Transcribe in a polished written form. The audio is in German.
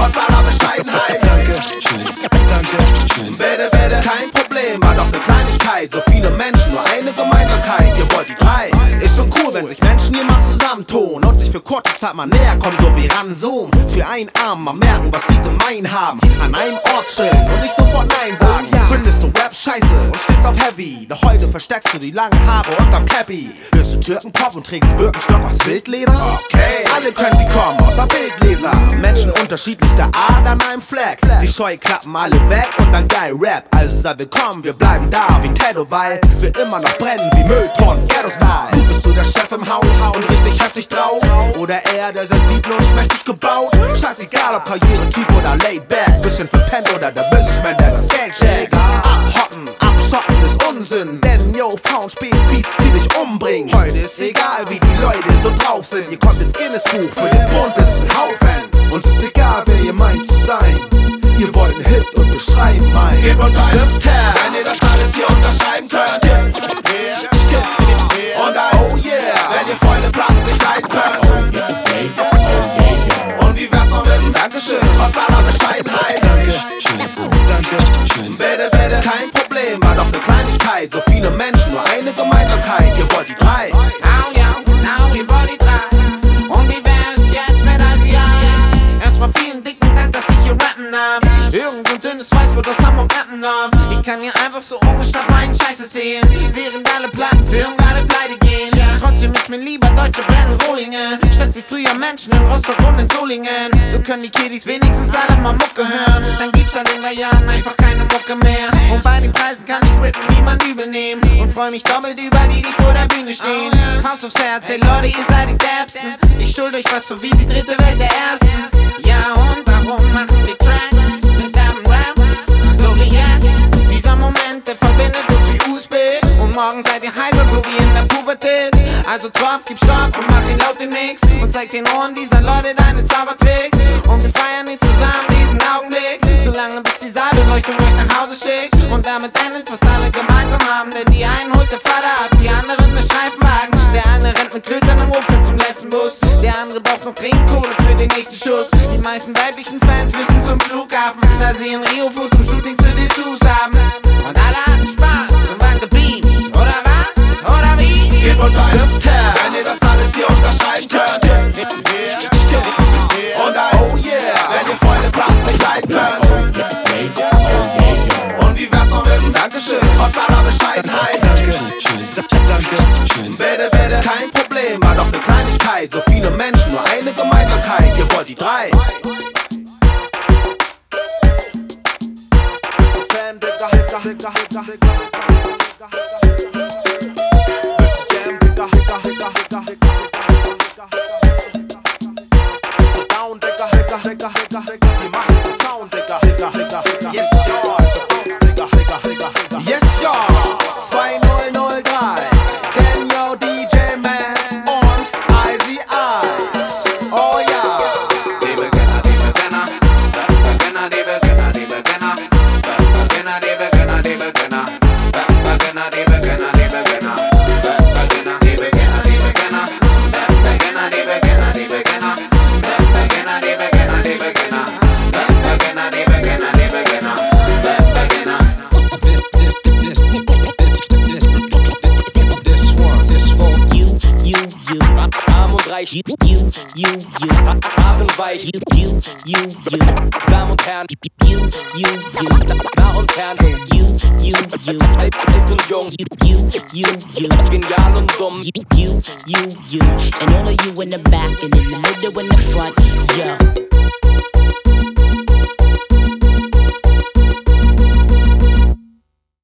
trotz aller Bescheidenheit. Danke. Bitte, bitte, kein Problem, war doch ne Kleinigkeit. So viele Menschen, nur eine Gemeinsamkeit. Ihr wollt die drei, ist schon cool, wenn sich Menschen hier mal zusammentun und sich für kurze Zeit mal näher kommen, so wie ranzoomen. Für einen Arm mal merken, was sie gemein haben. An einem Ort chillen und nicht sofort Nein sagen. Findest du Rap scheiße und stehst auf Heavy, doch heute versteckst du die langen Haare unterm Cappy. Hörst du Türkenkopf und trägst Birkenstock aus Wildleder? Okay, alle können sie kommen, außer Bildleser. Menschen unterschiedlichster Art an einem Fleck. Die Scheuklappen alle weg und dann geil Rap. Also sei willkommen, wir bleiben da wie ein Tattoo, weil wir immer noch brennen wie Mülltonnen, Ghetto-Style. Bist du der Chef im Haus und richtig heftig drauf? Oder eher der sensibel und schmächtig gebaut? Scheißegal ob Karrieretyp oder Laidback, bisschen verpennt oder der Businessman, der das Geld checkt. Abhocken, abschotten ist Unsinn, denn yo, Frauen spielen Beats, die dich umbringen. Heute ist egal, wie die Leute so drauf sind. Ihr kommt ins Guinness-Buch für den buntesten Haufen. Uns ist egal, wer ihr meint zu sein. Ihr wollt einen Hit und wir schreiben ein. Gebt uns ein Stift her, wenn ihr das alles hier unterschreiben könnt. Und ein Oh yeah, wenn ihr volle Platten nicht leiden könnt. Und wie wär's noch mit einem Dankeschön, trotz aller Bescheidenheit. Danke. Bitte, bitte, kein Problem, war doch ne Kleinigkeit. So viele Menschen, nur eine Gemeinsamkeit. Ihr wollt die drei. Oh ja, now ihr wollt die drei. Und wie wär's jetzt mit all die Eis? Erstmal vielen dicken Dank, dass ich hier rappen darf. Irgend so ein dünnes Weißbrot aus Hamburg Appendorf. Ich kann hier einfach so ungestraft meinen Scheiß erzählen, während alle Plattenfirmen gerade pleite gehen. Trotzdem ist mir lieber deutsche Brennen Rohlinge, statt wie früher Menschen in Rostock und in Solingen. So können die Kiddies wenigstens alle mal Mucke hören. Dann gibt's dann in 3 Jahren einfach keine Mucke mehr. Und bei den Preisen kann ich rippen, niemand übel nehmen. Und freu mich doppelt über die vor der Bühne stehen. Faust aufs Herz, hey Leute, ihr seid die Derbsten. Ich schuld euch was so wie die dritte Welt der Ersten. Ja und darum machen wir Tracks mit derben Raps, so wie jetzt. Dieser Moment, der verbindet uns wie USB. Und morgen seid ihr heiser, so wie in der Pubertät. Also Tropf, gib Stoff und mach ihn laut den Mix. Und zeig den Ohren dieser Leute deine Zaubertricks. Und wir feiern nicht zusammen diesen Augenblick, solange bis die Saalbeleuchtung euch nach Hause schickt. Und damit endet, was alle gemeinsam haben. Denn die einen holt der Vater ab, die anderen ne Streifenwagen. Der eine rennt mit Klötern im Rucksack zum letzten Bus. Der andere braucht noch Trinkkohle für den nächsten Schuss. Die meisten weiblichen Fans müssen zum Flughafen, da sie in Rio Fotoshootings für Dessous haben. Und alle hatten Spaß und waren gebeamt. Oder was? Oder wie? Gebt uns ein Stift her, wenn ihr das alles hier unterschreiben könnt. Und ein Oh yeah, wenn ihr volle Platten nicht leiden könnt. Und wie wär's noch mit einem Dankeschön, trotz aller Bescheidenheit. Danke. Bitte, bitte, kein Problem, war doch ne Kleinigkeit. So viele Menschen, nur eine Gemeinsamkeit. Ihr wollt die drei. Bist du Fan, Digga, Digga, Digga, Digga, Digga. Bist du Jam, Digga, Digga, Digga, Digga, Digga. Bist du down, Digga, Digga, Digga, Digga, Digga. Die machen den Sound, Digga, Digga, Digga, Digga. Yes, ja, ist der Bounce, Digga, Digga, Digga, Digga. Yes, ja, 2003. Denn yo, DJ Man und Icy Ice. Oh ja. Die Beginner, die Beginner. Beginner, die Beginner, die Beginner. Beginner, die Beginner, die Beginner. Beginner, die Beginner, die Beginner. Beginner, die Beginner, die Beginner. Beginner, die Beginner, die Beginner. Beginner, die Beginner, die Beginner. Beginner, die Beginner, die Beginner. Beginner. This one is for you. Arm und reich, you. Hart und weich, you. Damen und Herren, you. Nah und fern, alt und jung, genial und dumm, you. And all of you in the back and in the middle and the front, yo.